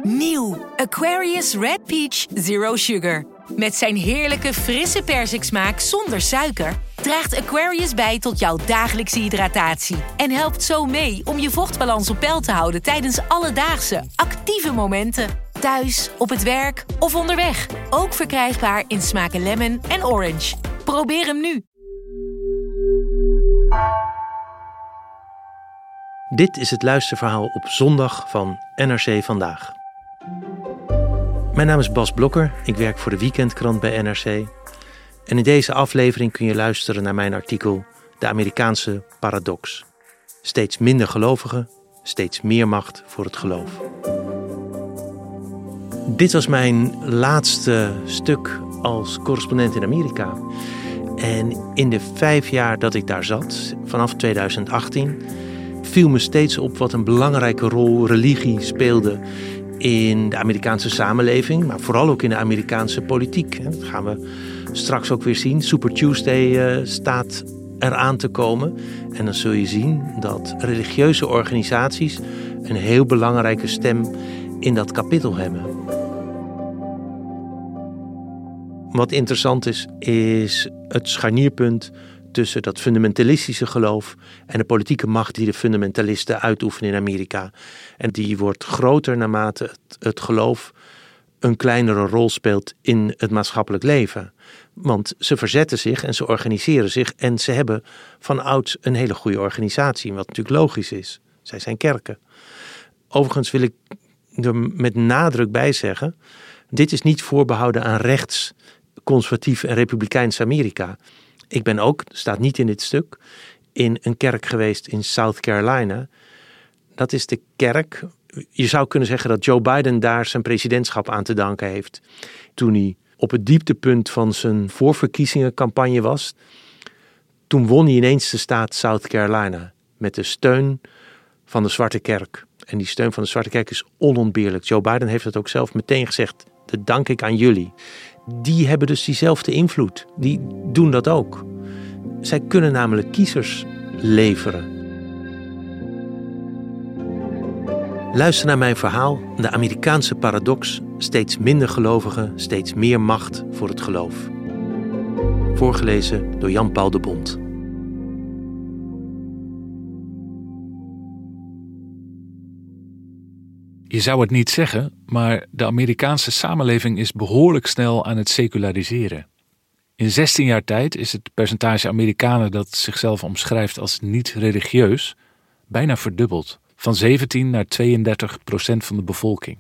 Nieuw Aquarius Red Peach Zero Sugar. Met zijn heerlijke frisse persiksmaak zonder suiker draagt Aquarius bij tot jouw dagelijkse hydratatie. En helpt zo mee om je vochtbalans op peil te houden tijdens alledaagse, actieve momenten. Thuis, op het werk of onderweg. Ook verkrijgbaar in smaken lemon en orange. Probeer hem nu. Dit is het luisterverhaal op zondag van NRC Vandaag. Mijn naam is Bas Blokker, ik werk voor de weekendkrant bij NRC. En in deze aflevering kun je luisteren naar mijn artikel De Amerikaanse Paradox. Steeds minder gelovigen, steeds meer macht voor het geloof. Dit was mijn laatste stuk als correspondent in Amerika. En in de 5 jaar dat ik daar zat, vanaf 2018... viel me steeds op wat een belangrijke rol religie speelde in de Amerikaanse samenleving, maar vooral ook in de Amerikaanse politiek. Dat gaan we straks ook weer zien. Super Tuesday staat eraan te komen. En dan zul je zien dat religieuze organisaties een heel belangrijke stem in dat kapittel hebben. Wat interessant is het scharnierpunt tussen dat fundamentalistische geloof en de politieke macht die de fundamentalisten uitoefenen in Amerika. En die wordt groter naarmate het geloof een kleinere rol speelt in het maatschappelijk leven. Want ze verzetten zich en ze organiseren zich en ze hebben van ouds een hele goede organisatie, wat natuurlijk logisch is. Zij zijn kerken. Overigens wil ik er met nadruk bij zeggen, dit is niet voorbehouden aan rechts, conservatief en republikeins Amerika. Ik ben ook, staat niet in dit stuk, in een kerk geweest in South Carolina. Dat is de kerk. Je zou kunnen zeggen dat Joe Biden daar zijn presidentschap aan te danken heeft. Toen hij op het dieptepunt van zijn voorverkiezingencampagne was, toen won hij ineens de staat South Carolina met de steun van de Zwarte Kerk. En die steun van de Zwarte Kerk is onontbeerlijk. Joe Biden heeft het ook zelf meteen gezegd. Dat dank ik aan jullie. Die hebben dus diezelfde invloed. Die doen dat ook. Zij kunnen namelijk kiezers leveren. Luister naar mijn verhaal, de Amerikaanse paradox. Steeds minder gelovigen, steeds meer macht voor het geloof. Voorgelezen door Jan-Paul de Bont. Je zou het niet zeggen, maar de Amerikaanse samenleving is behoorlijk snel aan het seculariseren. In 16 jaar tijd is het percentage Amerikanen dat zichzelf omschrijft als niet religieus bijna verdubbeld. Van 17 naar 32% van de bevolking.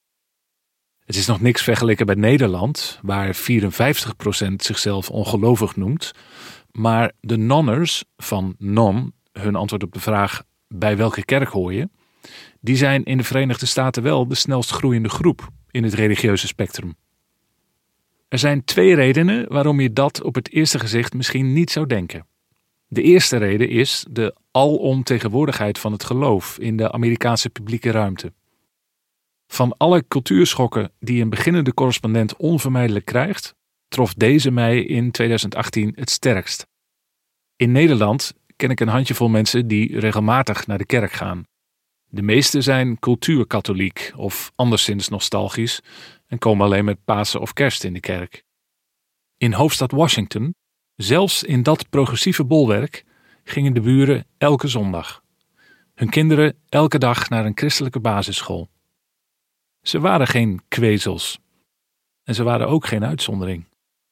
Het is nog niks vergeleken bij Nederland, waar 54% zichzelf ongelovig noemt. Maar de nonners van non, hun antwoord op de vraag bij welke kerk hoor je, die zijn in de Verenigde Staten wel de snelst groeiende groep in het religieuze spectrum. Er zijn 2 redenen waarom je dat op het eerste gezicht misschien niet zou denken. De eerste reden is de alomtegenwoordigheid van het geloof in de Amerikaanse publieke ruimte. Van alle cultuurschokken die een beginnende correspondent onvermijdelijk krijgt, trof deze mij in 2018 het sterkst. In Nederland ken ik een handjevol mensen die regelmatig naar de kerk gaan. De meeste zijn cultuurkatholiek of anderszins nostalgisch en komen alleen met Pasen of Kerst in de kerk. In hoofdstad Washington, zelfs in dat progressieve bolwerk, gingen de buren elke zondag. Hun kinderen elke dag naar een christelijke basisschool. Ze waren geen kwezels. En ze waren ook geen uitzondering.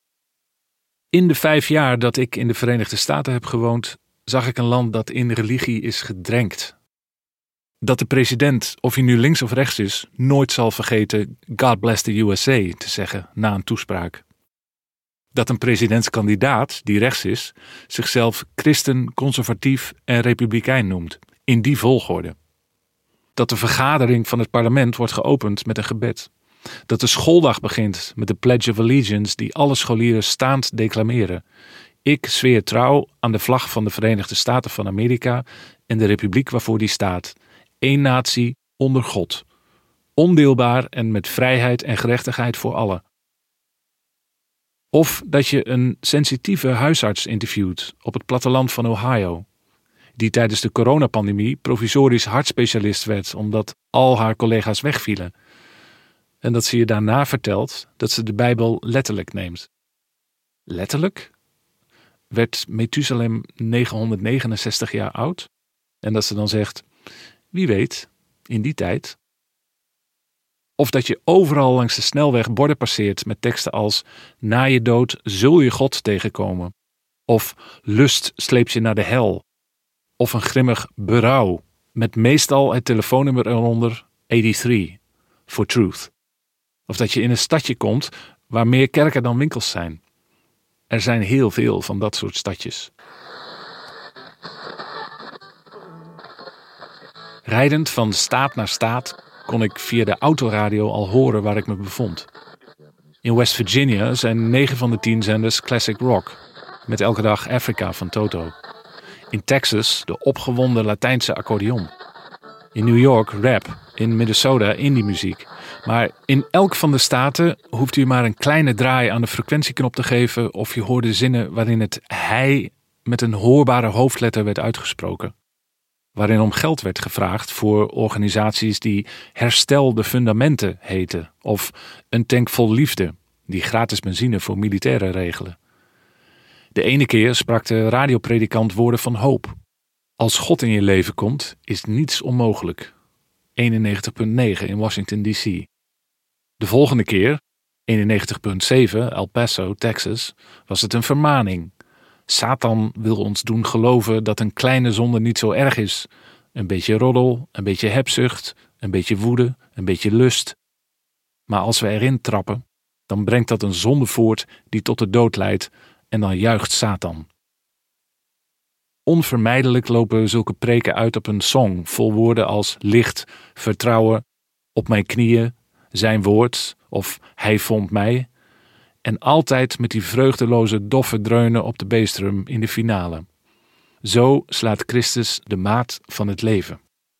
In de 5 jaar dat ik in de Verenigde Staten heb gewoond, zag ik een land dat in religie is gedrenkt. Dat de president, of hij nu links of rechts is, nooit zal vergeten God bless the USA te zeggen na een toespraak. Dat een presidentskandidaat, die rechts is, zichzelf christen, conservatief en republikein noemt, in die volgorde. Dat de vergadering van het parlement wordt geopend met een gebed. Dat de schooldag begint met de Pledge of Allegiance die alle scholieren staand declameren. Ik zweer trouw aan de vlag van de Verenigde Staten van Amerika en de republiek waarvoor die staat. 1 natie onder God. Ondeelbaar en met vrijheid en gerechtigheid voor allen. Of dat je een sensitieve huisarts interviewt op het platteland van Ohio, die tijdens de coronapandemie provisorisch hartspecialist werd omdat al haar collega's wegvielen. en dat ze je daarna vertelt dat ze de Bijbel letterlijk neemt. Letterlijk? Werd Methusalem 969 jaar oud? En dat ze dan zegt, wie weet, in die tijd. Of dat je overal langs de snelweg borden passeert met teksten als na je dood zul je God tegenkomen. Of lust sleept je naar de hel. Of een grimmig berouw met meestal het telefoonnummer eronder 83 for truth. Of dat je in een stadje komt waar meer kerken dan winkels zijn. Er zijn heel veel van dat soort stadjes. Rijdend van staat naar staat kon ik via de autoradio al horen waar ik me bevond. In West Virginia zijn 9 van de 10 zenders classic rock, met elke dag Africa van Toto. In Texas de opgewonden Latijnse accordeon. In New York rap, in Minnesota indie muziek. Maar in elk van de staten hoeft u maar een kleine draai aan de frequentieknop te geven of je hoorde zinnen waarin het hij met een hoorbare hoofdletter werd uitgesproken. Waarin om geld werd gevraagd voor organisaties die Herstel de Fundamenten heten of Een Tank Vol Liefde, die gratis benzine voor militairen regelen. De ene keer sprak de radiopredikant woorden van hoop. Als God in je leven komt, is niets onmogelijk. 91.9 in Washington D.C. De volgende keer, 91.7 El Paso, Texas, was het een vermaning. Satan wil ons doen geloven dat een kleine zonde niet zo erg is. Een beetje roddel, een beetje hebzucht, een beetje woede, een beetje lust. Maar als we erin trappen, dan brengt dat een zonde voort die tot de dood leidt en dan juicht Satan. Onvermijdelijk lopen zulke preken uit op een song vol woorden als licht, vertrouwen, op mijn knieën, zijn woord of hij vond mij. En altijd met die vreugdeloze doffe dreunen op de bassdrum in de finale. Zo slaat Christus de maat van het leven.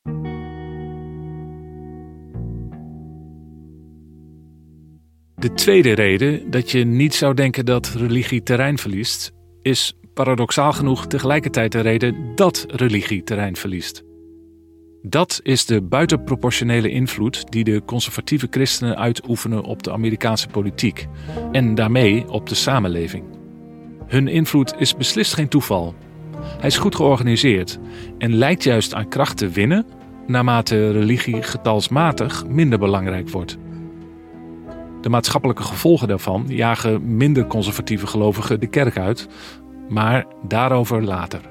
De tweede reden dat je niet zou denken dat religie terrein verliest, is paradoxaal genoeg tegelijkertijd de reden dat religie terrein verliest. Dat is de buitenproportionele invloed die de conservatieve christenen uitoefenen op de Amerikaanse politiek en daarmee op de samenleving. Hun invloed is beslist geen toeval. Hij is goed georganiseerd en lijkt juist aan kracht te winnen naarmate religie getalsmatig minder belangrijk wordt. De maatschappelijke gevolgen daarvan jagen minder conservatieve gelovigen de kerk uit, maar daarover later.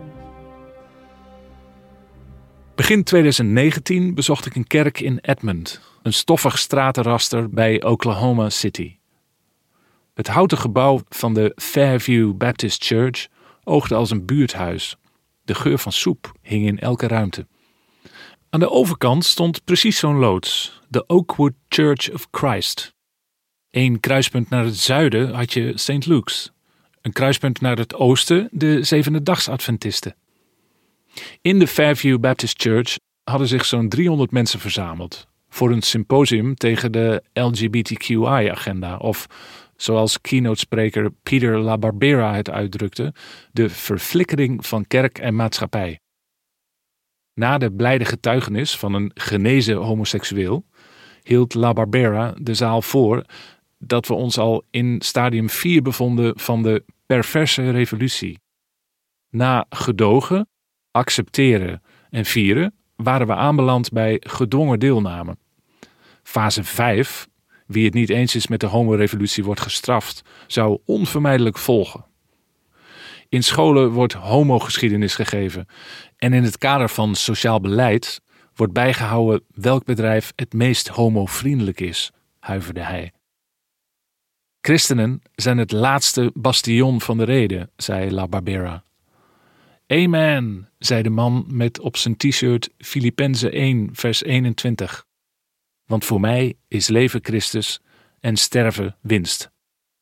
Begin 2019 bezocht ik een kerk in Edmond, een stoffig stratenraster bij Oklahoma City. Het houten gebouw van de Fairview Baptist Church oogde als een buurthuis. De geur van soep hing in elke ruimte. Aan de overkant stond precies zo'n loods, de Oakwood Church of Christ. 1 kruispunt naar het zuiden had je St. Luke's. Een kruispunt naar het oosten de Zevende-Dags-Adventisten. In de Fairview Baptist Church hadden zich zo'n 300 mensen verzameld voor een symposium tegen de LGBTQI-agenda of, zoals keynote-spreker Peter LaBarbera het uitdrukte, de verflikkering van kerk en maatschappij. Na de blijde getuigenis van een genezen homoseksueel hield LaBarbera de zaal voor dat we ons al in stadium 4 bevonden van de perverse revolutie. Na gedogen, accepteren en vieren waren we aanbeland bij gedwongen deelname. Fase 5, wie het niet eens is met de homorevolutie wordt gestraft, zou onvermijdelijk volgen. In scholen wordt homogeschiedenis gegeven en in het kader van sociaal beleid wordt bijgehouden welk bedrijf het meest homovriendelijk is, huiverde hij. Christenen zijn het laatste bastion van de rede, zei LaBarbera. Amen, zei de man met op zijn t-shirt Filippenzen 1 vers 21. Want voor mij is leven Christus en sterven winst.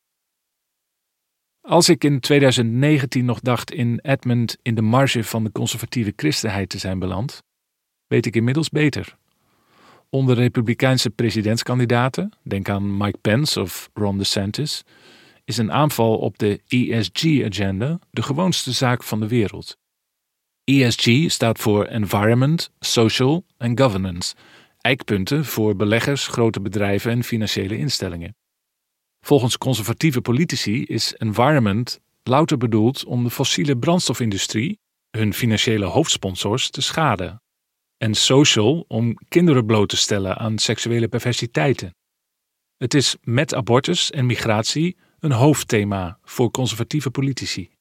Als ik in 2019 nog dacht in Edmond in de marge van de conservatieve christenheid te zijn beland, weet ik inmiddels beter. Onder republikeinse presidentskandidaten, denk aan Mike Pence of Ron DeSantis, is een aanval op de ESG-agenda de gewoonste zaak van de wereld. ESG staat voor Environment, Social en Governance eikpunten voor beleggers, grote bedrijven en financiële instellingen. Volgens conservatieve politici is environment louter bedoeld om de fossiele brandstofindustrie, hun financiële hoofdsponsors, te schaden. En social om kinderen bloot te stellen aan seksuele perversiteiten. Het is met abortus en migratie een hoofdthema voor conservatieve politici.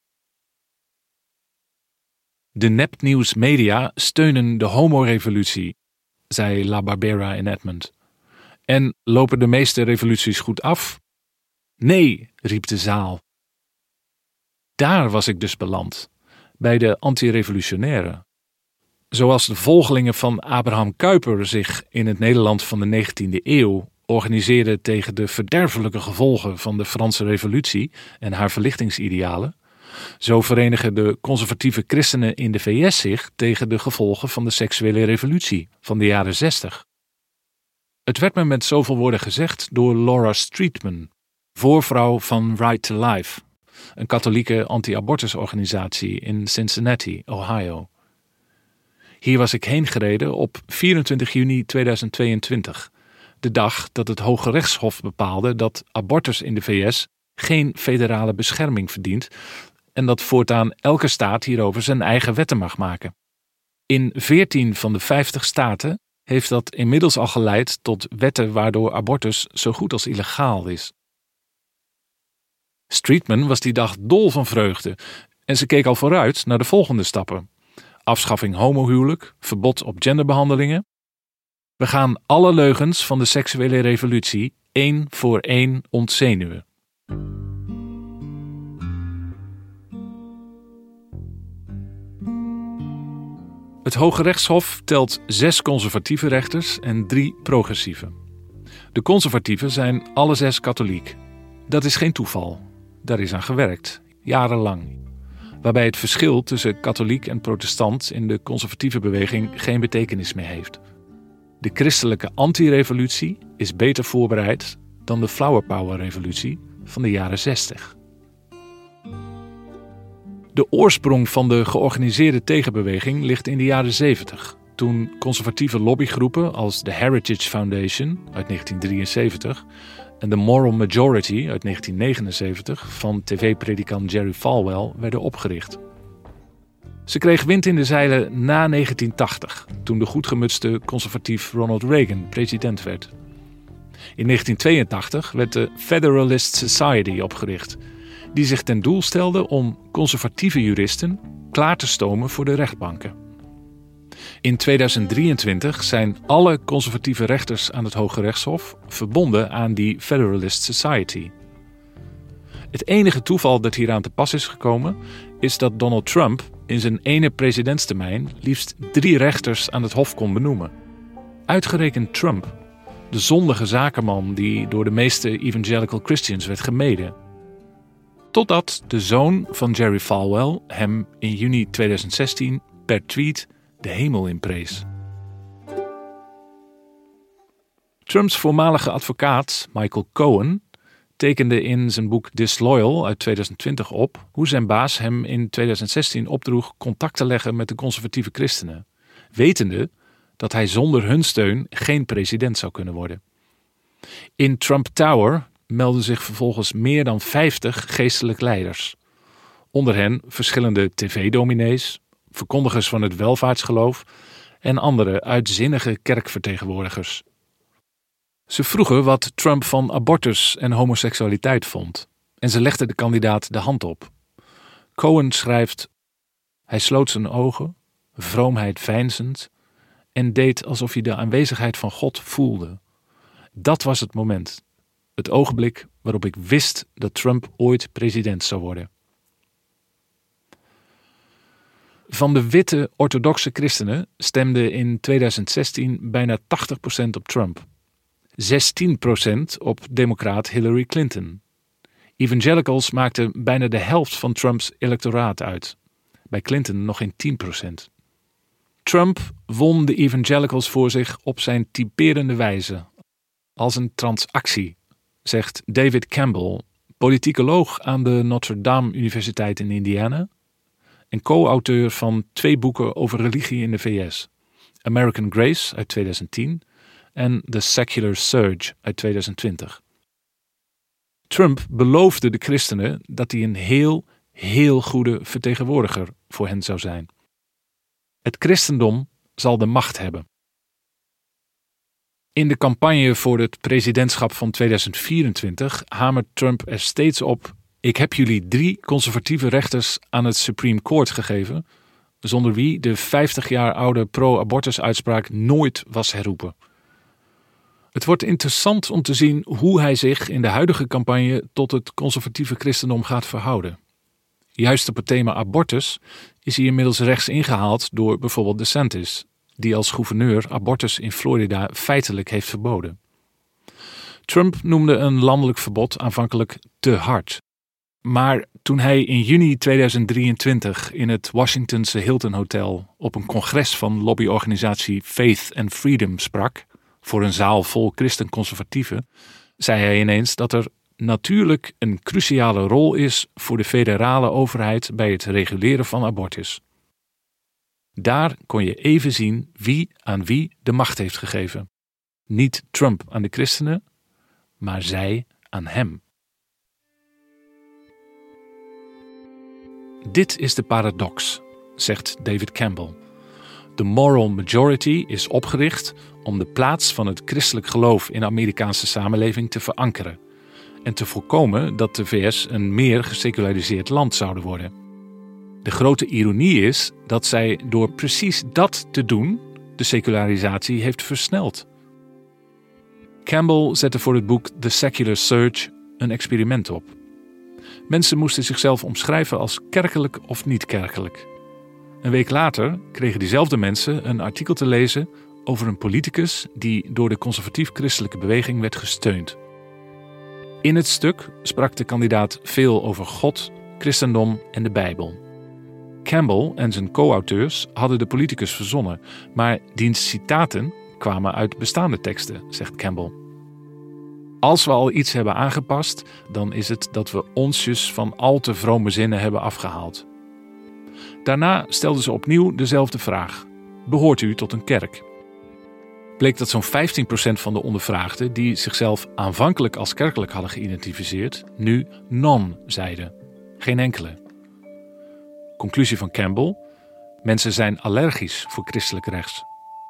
De nepnieuwsmedia steunen de homorevolutie, zei La Barbera in Edmond. En lopen de meeste revoluties goed af? Nee, riep de zaal. Daar was ik dus beland, bij de antirevolutionairen. Zoals de volgelingen van Abraham Kuyper zich in het Nederland van de 19e eeuw organiseerden tegen de verderfelijke gevolgen van de Franse Revolutie en haar verlichtingsidealen, zo verenigen de conservatieve christenen in de VS zich tegen de gevolgen van de seksuele revolutie van de jaren 60. Het werd me met zoveel woorden gezegd door Laura Streetman, voorvrouw van Right to Life, een katholieke anti-abortusorganisatie in Cincinnati, Ohio. Hier was ik heen gereden op 24 juni 2022, de dag dat het Hoge Rechtshof bepaalde dat abortus in de VS geen federale bescherming verdient en dat voortaan elke staat hierover zijn eigen wetten mag maken. In 14 van de 50 staten heeft dat inmiddels al geleid tot wetten waardoor abortus zo goed als illegaal is. Streetman was die dag dol van vreugde en ze keek al vooruit naar de volgende stappen. Afschaffing homohuwelijk, verbod op genderbehandelingen. We gaan alle leugens van de seksuele revolutie één voor één ontzenuwen. Het Hoge Rechtshof telt 6 conservatieve rechters en 3 progressieve. De conservatieven zijn alle 6 katholiek. Dat is geen toeval. Daar is aan gewerkt, jarenlang. Waarbij het verschil tussen katholiek en protestant in de conservatieve beweging geen betekenis meer heeft. De christelijke anti-revolutie is beter voorbereid dan de flower power-revolutie van de jaren 60. De oorsprong van de georganiseerde tegenbeweging ligt in de jaren 70, toen conservatieve lobbygroepen als de Heritage Foundation uit 1973 en de Moral Majority uit 1979 van tv-predikant Jerry Falwell werden opgericht. Ze kreeg wind in de zeilen na 1980, toen de goedgemutste conservatief Ronald Reagan president werd. In 1982 werd de Federalist Society opgericht, die zich ten doel stelde om conservatieve juristen klaar te stomen voor de rechtbanken. In 2023 zijn alle conservatieve rechters aan het Hoge Rechtshof verbonden aan die Federalist Society. Het enige toeval dat hieraan te pas is gekomen is dat Donald Trump in zijn ene presidentstermijn liefst 3 rechters aan het hof kon benoemen. Uitgerekend Trump, de zondige zakenman die door de meeste evangelical Christians werd gemeden. Totdat de zoon van Jerry Falwell hem in juni 2016 per tweet de hemel inprees. Trumps voormalige advocaat Michael Cohen tekende in zijn boek Disloyal uit 2020 op hoe zijn baas hem in 2016 opdroeg contact te leggen met de conservatieve christenen, wetende dat hij zonder hun steun geen president zou kunnen worden. In Trump Tower melden zich vervolgens meer dan 50 geestelijk leiders. Onder hen verschillende tv-dominees, verkondigers van het welvaartsgeloof en andere uitzinnige kerkvertegenwoordigers. Ze vroegen wat Trump van abortus en homoseksualiteit vond en ze legden de kandidaat de hand op. Cohen schrijft: hij sloot zijn ogen, vroomheid veinzend, en deed alsof hij de aanwezigheid van God voelde. Dat was het moment, het ogenblik waarop ik wist dat Trump ooit president zou worden. Van de witte orthodoxe christenen stemde in 2016 bijna 80% op Trump. 16% op democraat Hillary Clinton. Evangelicals maakten bijna de helft van Trumps electoraat uit. Bij Clinton nog geen 10%. Trump won de evangelicals voor zich op zijn typerende wijze. Als een transactie, zegt David Campbell, politicoloog aan de Notre Dame Universiteit in Indiana en co-auteur van 2 boeken over religie in de VS. American Grace uit 2010 en The Secular Surge uit 2020. Trump beloofde de christenen dat hij een heel goede vertegenwoordiger voor hen zou zijn. Het christendom zal de macht hebben. In de campagne voor het presidentschap van 2024 hamert Trump er steeds op: ik heb jullie 3 conservatieve rechters aan het Supreme Court gegeven, zonder wie de 50 jaar oude pro-abortus-uitspraak nooit was herroepen. Het wordt interessant om te zien hoe hij zich in de huidige campagne tot het conservatieve christendom gaat verhouden. Juist op het thema abortus is hij inmiddels rechts ingehaald door bijvoorbeeld DeSantis, die als gouverneur abortus in Florida feitelijk heeft verboden. Trump noemde een landelijk verbod aanvankelijk te hard. Maar toen hij in juni 2023 in het Washingtonse Hilton Hotel op een congres van lobbyorganisatie Faith and Freedom sprak, voor een zaal vol christen-conservatieven, zei hij ineens dat er natuurlijk een cruciale rol is voor de federale overheid bij het reguleren van abortus. Daar kon je even zien wie aan wie de macht heeft gegeven. Niet Trump aan de christenen, maar zij aan hem. Dit is de paradox, zegt David Campbell. De moral majority is opgericht om de plaats van het christelijk geloof in de Amerikaanse samenleving te verankeren en te voorkomen dat de VS een meer geseculariseerd land zouden worden. De grote ironie is dat zij door precies dat te doen de secularisatie heeft versneld. Campbell zette voor het boek The Secular Surge een experiment op. Mensen moesten zichzelf omschrijven als kerkelijk of niet kerkelijk. Een week later kregen diezelfde mensen een artikel te lezen over een politicus die door de conservatief-christelijke beweging werd gesteund. In het stuk sprak de kandidaat veel over God, christendom en de Bijbel. Campbell en zijn co-auteurs hadden de politicus verzonnen, maar diens citaten kwamen uit bestaande teksten, zegt Campbell. Als we al iets hebben aangepast, dan is het dat we onsjes van al te vrome zinnen hebben afgehaald. Daarna stelden ze opnieuw dezelfde vraag: behoort u tot een kerk? Bleek dat zo'n 15% van de ondervraagden die zichzelf aanvankelijk als kerkelijk hadden geïdentificeerd, nu non zeiden. Geen enkele. Conclusie van Campbell: mensen zijn allergisch voor christelijk rechts.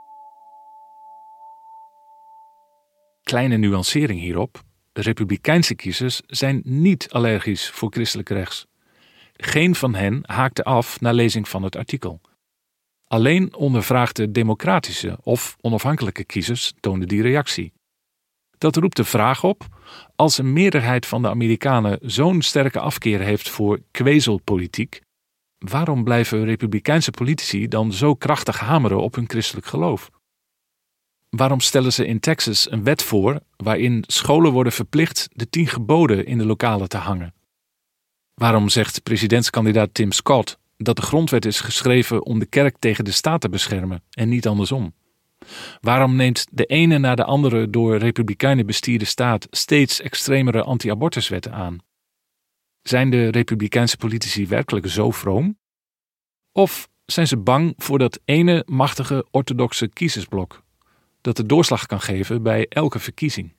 Kleine nuancering hierop: de republikeinse kiezers zijn niet allergisch voor christelijk rechts. Geen van hen haakte af na lezing van het artikel. Alleen ondervraagde democratische of onafhankelijke kiezers toonden die reactie. Dat roept de vraag op: als een meerderheid van de Amerikanen zo'n sterke afkeer heeft voor kwezelpolitiek, waarom blijven republikeinse politici dan zo krachtig hameren op hun christelijk geloof? Waarom stellen ze in Texas een wet voor waarin scholen worden verplicht de 10 geboden in de lokalen te hangen? Waarom zegt presidentskandidaat Tim Scott dat de grondwet is geschreven om de kerk tegen de staat te beschermen en niet andersom? Waarom neemt de ene na de andere door republikeinen bestierde staat steeds extremere anti-abortuswetten aan? Zijn de republikeinse politici werkelijk zo vroom? Of zijn ze bang voor dat ene machtige orthodoxe kiezersblok dat de doorslag kan geven bij elke verkiezing?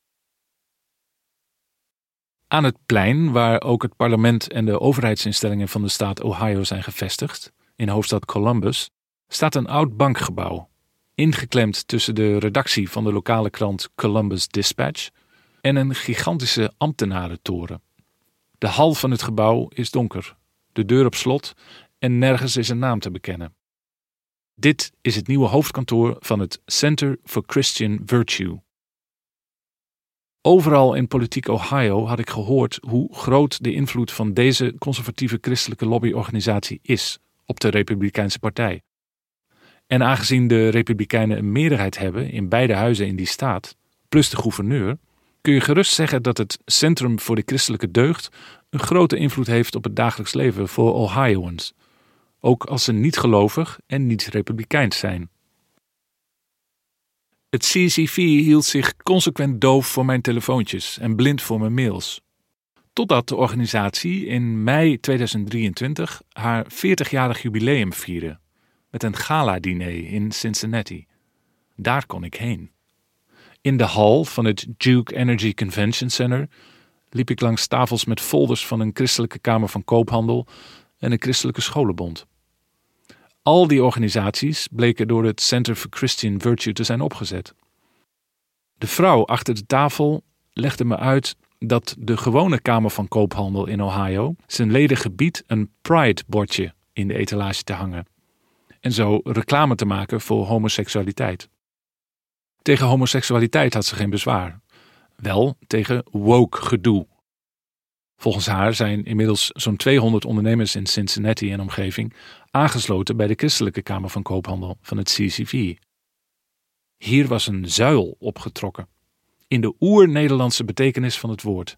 Aan het plein, waar ook het parlement en de overheidsinstellingen van de staat Ohio zijn gevestigd, in hoofdstad Columbus, staat een oud bankgebouw, ingeklemd tussen de redactie van de lokale krant Columbus Dispatch en een gigantische ambtenarentoren. De hal van het gebouw is donker, de deur op slot en nergens is een naam te bekennen. Dit is het nieuwe hoofdkantoor van het Center for Christian Virtue. Overal in politiek Ohio had ik gehoord hoe groot de invloed van deze conservatieve christelijke lobbyorganisatie is op de Republikeinse Partij. En aangezien de Republikeinen een meerderheid hebben in beide huizen in die staat, plus de gouverneur, kun je gerust zeggen dat het Centrum voor de Christelijke Deugd een grote invloed heeft op het dagelijks leven voor Ohioans, ook als ze niet gelovig en niet republikeins zijn. Het CCV hield zich consequent doof voor mijn telefoontjes en blind voor mijn mails. Totdat de organisatie in mei 2023 haar 40-jarig jubileum vierde. met een gala-diner in Cincinnati. Daar kon ik heen. In de hal van het Duke Energy Convention Center liep ik langs tafels met folders van een christelijke kamer van koophandel en een christelijke scholenbond. Al die organisaties bleken door het Center for Christian Virtue te zijn opgezet. De vrouw achter de tafel legde me uit dat de gewone kamer van koophandel in Ohio zijn leden gebiedt een Pride-bordje in de etalage te hangen en zo reclame te maken voor homoseksualiteit. Tegen homoseksualiteit had ze geen bezwaar. Wel tegen woke gedoe. Volgens haar zijn inmiddels zo'n 200 ondernemers in Cincinnati en omgeving aangesloten bij de christelijke kamer van koophandel van het CCV. Hier was een zuil opgetrokken, in de oer-Nederlandse betekenis van het woord.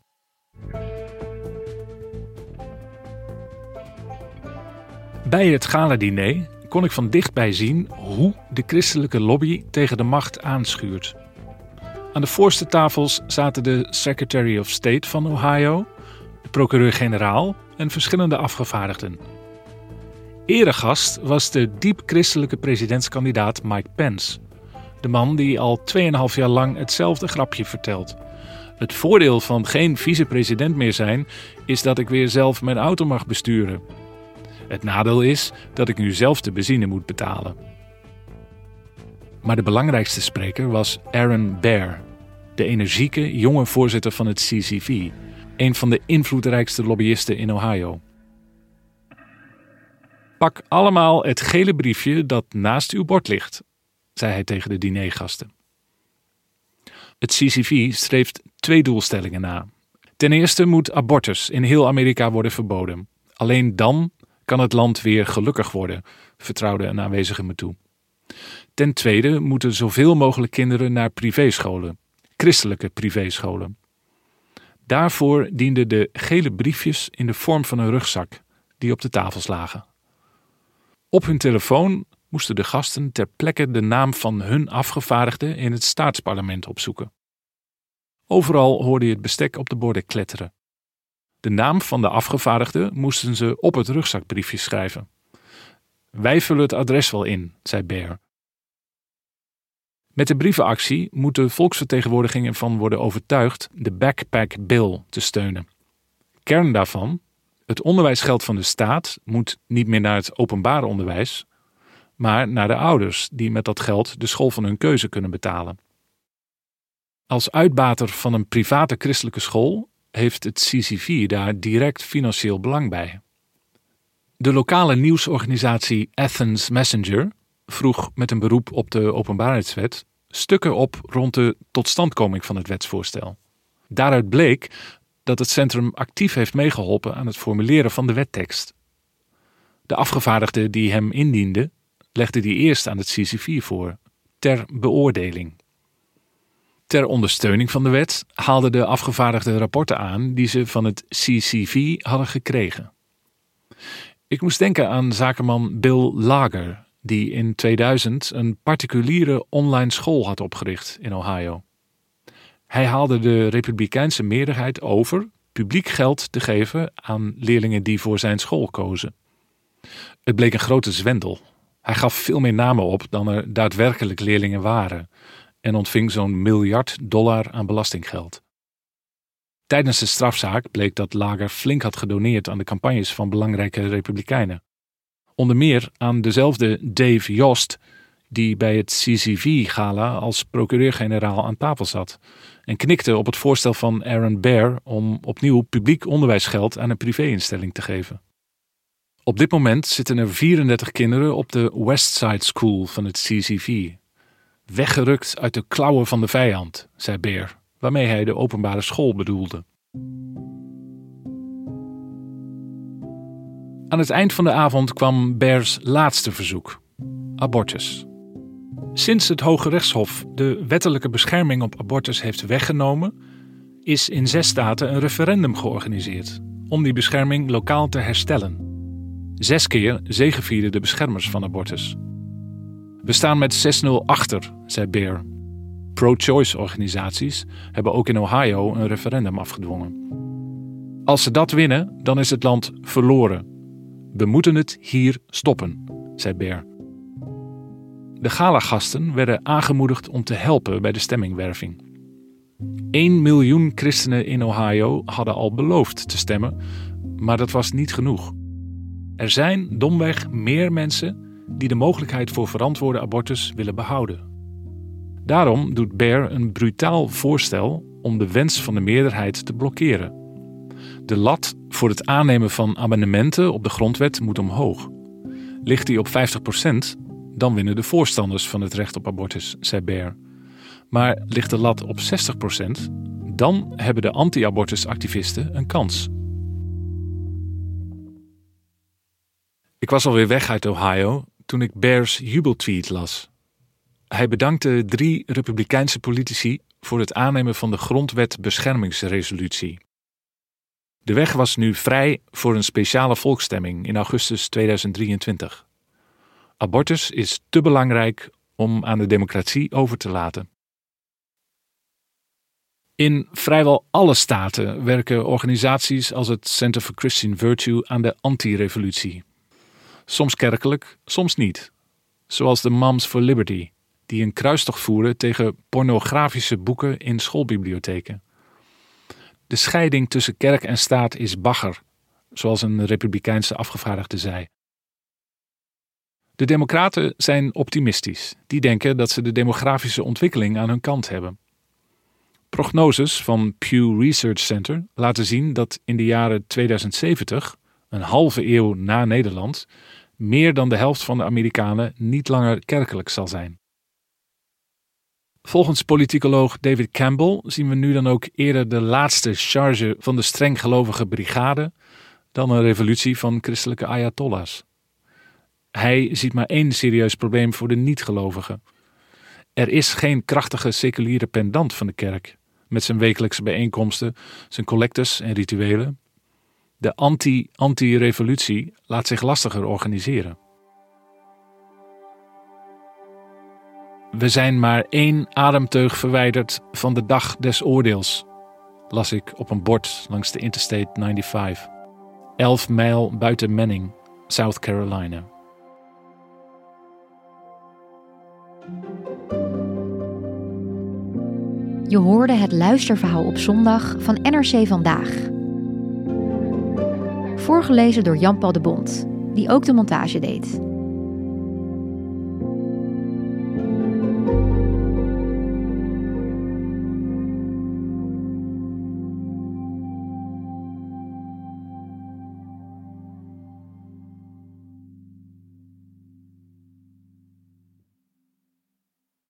Bij het gala-diner kon ik van dichtbij zien hoe de christelijke lobby tegen de macht aanschuurt. Aan de voorste tafels zaten de Secretary of State van Ohio, de procureur-generaal en verschillende afgevaardigden. Eregast was de diep christelijke presidentskandidaat Mike Pence, de man die al 2,5 jaar lang hetzelfde grapje vertelt. Het voordeel van geen vicepresident meer zijn is dat ik weer zelf mijn auto mag besturen. Het nadeel is dat ik nu zelf de benzine moet betalen. Maar de belangrijkste spreker was Aaron Burr, de energieke jonge voorzitter van het CCV, een van de invloedrijkste lobbyisten in Ohio. Pak allemaal het gele briefje dat naast uw bord ligt, zei hij tegen de dinergasten. Het CCV streeft 2 doelstellingen na. Ten eerste moet abortus in heel Amerika worden verboden. Alleen dan kan het land weer gelukkig worden, vertrouwde een aanwezige me toe. Ten tweede moeten zoveel mogelijk kinderen naar privéscholen, christelijke privéscholen. Daarvoor dienden de gele briefjes in de vorm van een rugzak die op de tafels lagen. Op hun telefoon moesten de gasten ter plekke de naam van hun afgevaardigde in het staatsparlement opzoeken. Overal hoorde je het bestek op de borden kletteren. De naam van de afgevaardigde moesten ze op het rugzakbriefje schrijven. Wij vullen het adres wel in, zei Burr. Met de brievenactie moet de volksvertegenwoordiging ervan worden overtuigd de Backpack Bill te steunen. Kern daarvan: het onderwijsgeld van de staat moet niet meer naar het openbaar onderwijs, maar naar de ouders die met dat geld de school van hun keuze kunnen betalen. Als uitbater van een private christelijke school heeft het CCV daar direct financieel belang bij. De lokale nieuwsorganisatie Athens Messenger vroeg met een beroep op de openbaarheidswet stukken op rond de totstandkoming van het wetsvoorstel. Daaruit bleek dat het centrum actief heeft meegeholpen aan het formuleren van de wettekst. De afgevaardigde die hem indiende, legde die eerst aan het CCV voor, ter beoordeling. Ter ondersteuning van de wet haalden de afgevaardigden rapporten aan die ze van het CCV hadden gekregen. Ik moest denken aan zakenman Bill Lager, die in 2000 een particuliere online school had opgericht in Ohio. Hij haalde de republikeinse meerderheid over publiek geld te geven aan leerlingen die voor zijn school kozen. Het bleek een grote zwendel. Hij gaf veel meer namen op dan er daadwerkelijk leerlingen waren en ontving zo'n $1 miljard aan belastinggeld. Tijdens de strafzaak bleek dat Lager flink had gedoneerd aan de campagnes van belangrijke republikeinen. Onder meer aan dezelfde Dave Yost, die bij het CCV-gala als procureur-generaal aan tafel zat en knikte op het voorstel van Aaron Burr om opnieuw publiek onderwijsgeld aan een privéinstelling te geven. Op dit moment zitten er 34 kinderen op de Westside School van het CCV. Weggerukt uit de klauwen van de vijand, zei Burr, waarmee hij de openbare school bedoelde. Aan het eind van de avond kwam Burrs laatste verzoek: abortus. Sinds het Hoge Rechtshof de wettelijke bescherming op abortus heeft weggenomen, is in 6 staten een referendum georganiseerd om die bescherming lokaal te herstellen. 6 keer zegevierden de beschermers van abortus. We staan met 6-0 achter, zei Burr. Pro-choice organisaties hebben ook in Ohio een referendum afgedwongen. Als ze dat winnen, dan is het land verloren. We moeten het hier stoppen, zei Burr. De galagasten werden aangemoedigd om te helpen bij de stemmingwerving. 1 miljoen christenen in Ohio hadden al beloofd te stemmen, maar dat was niet genoeg. Er zijn domweg meer mensen die de mogelijkheid voor verantwoorde abortus willen behouden. Daarom doet Baer een brutaal voorstel om de wens van de meerderheid te blokkeren. De lat voor het aannemen van amendementen op de grondwet moet omhoog. Ligt die op 50%, dan winnen de voorstanders van het recht op abortus, zei Baer. Maar ligt de lat op 60%, dan hebben de anti-abortusactivisten een kans. Ik was alweer weg uit Ohio toen ik Baer's jubeltweet las. Hij bedankte 3 Republikeinse politici voor het aannemen van de grondwetbeschermingsresolutie. De weg was nu vrij voor een speciale volksstemming in augustus 2023. Abortus is te belangrijk om aan de democratie over te laten. In vrijwel alle staten werken organisaties als het Center for Christian Virtue aan de anti-revolutie. Soms kerkelijk, soms niet. Zoals de Moms for Liberty, die een kruistocht voeren tegen pornografische boeken in schoolbibliotheken. De scheiding tussen kerk en staat is bagger, zoals een republikeinse afgevaardigde zei. De democraten zijn optimistisch. Die denken dat ze de demografische ontwikkeling aan hun kant hebben. Prognoses van Pew Research Center laten zien dat in de jaren 2070, een halve eeuw na Nederland, meer dan de helft van de Amerikanen niet langer kerkelijk zal zijn. Volgens politicoloog David Campbell zien we nu dan ook eerder de laatste charge van de strenggelovige brigade dan een revolutie van christelijke ayatollahs. Hij ziet maar 1 serieus probleem voor de niet-gelovigen. Er is geen krachtige seculiere pendant van de kerk, met zijn wekelijkse bijeenkomsten, zijn collectes en rituelen. De anti-revolutie laat zich lastiger organiseren. We zijn maar 1 ademteug verwijderd van de dag des oordeels, las ik op een bord langs de Interstate 95. 11 mijl buiten Manning, South Carolina. Je hoorde het luisterverhaal op zondag van NRC Vandaag. Voorgelezen door Jan Paul de Bont, die ook de montage deed.